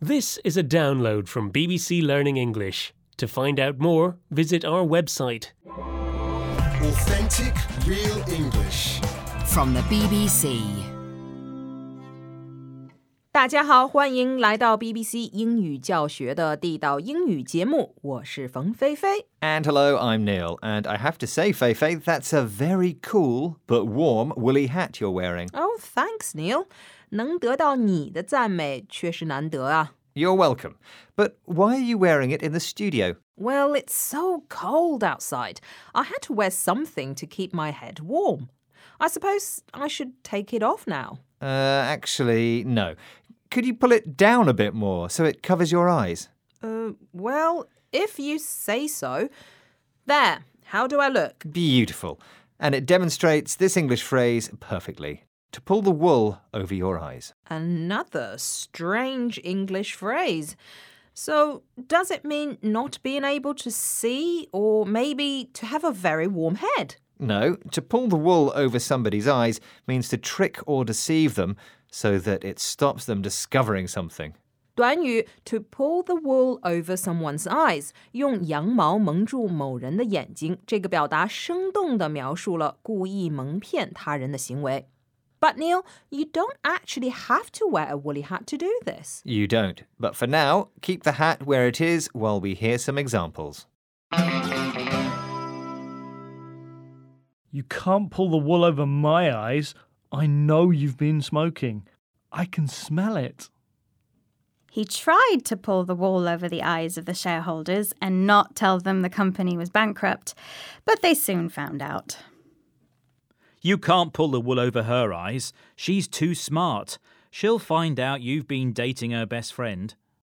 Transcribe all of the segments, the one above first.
This is a download from BBC Learning English. To find out more, visit our website. Authentic, real English. From the BBC. 大家好，欢迎来到 BBC 英语教学的地道英语节目，我是冯菲菲。 And hello, I'm Neil. And I have to say, Feifei, that's a very cool but warm woolly hat you're wearing. Oh, thanks, Neil. 能得到你的赞美确实难得啊。 You're welcome. But why are you wearing it in the studio? Well, it's so cold outside. I had to wear something to keep my head warm. I suppose I should take it off now. Actually, no. Could you pull it down a bit more so it covers your eyes? Well, if you say so. There, how do I look? Beautiful. And it demonstrates this English phrase perfectly. To pull the wool over your eyes. Another strange English phrase. So, does it mean not being able to see or maybe to have a very warm head? No, to pull the wool over somebody's eyes means to trick or deceive them so that it stops them discovering something. 短语 to pull the wool over someone's eyes 用羊毛蒙住某人的眼睛，这个表达生动地描述了故意蒙骗他人的行为。But Neil, you don't actually have to wear a woolly hat to do this. You don't. But for now, keep the hat where it is while we hear some examples. You can't pull the wool over my eyes. I know you've been smoking. I can smell it. He tried to pull the wool over the eyes of the shareholders and not tell them the company was bankrupt, but they soon found out. You can't pull the wool over her eyes. She's too smart. She'll find out you've been dating her best friend.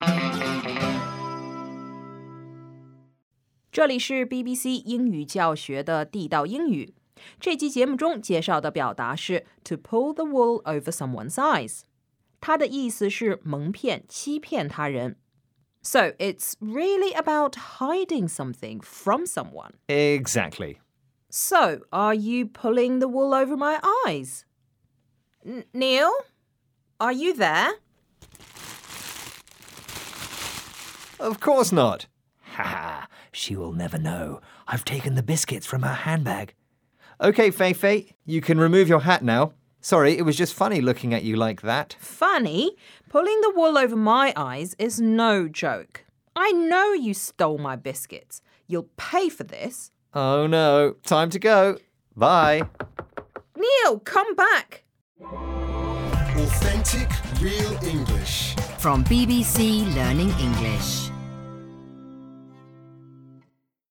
这里是 BBC 英语教学的地道英语。这期节目中介绍的表达是 to pull the wool over someone's eyes。它的意思是蒙骗、欺骗他人。So, it's really about hiding something from someone. Exactly. So, are you pulling the wool over my eyes? Neil? Are you there? Of course not. Ha ha, she will never know. I've taken the biscuits from her handbag. OK, Feifei, you can remove your hat now. Sorry, it was just funny looking at you like that. Funny? Pulling the wool over my eyes is no joke. I know you stole my biscuits. You'll pay for this. Oh no, time to go. Bye. Neil, come back. Authentic, real English. From BBC Learning English.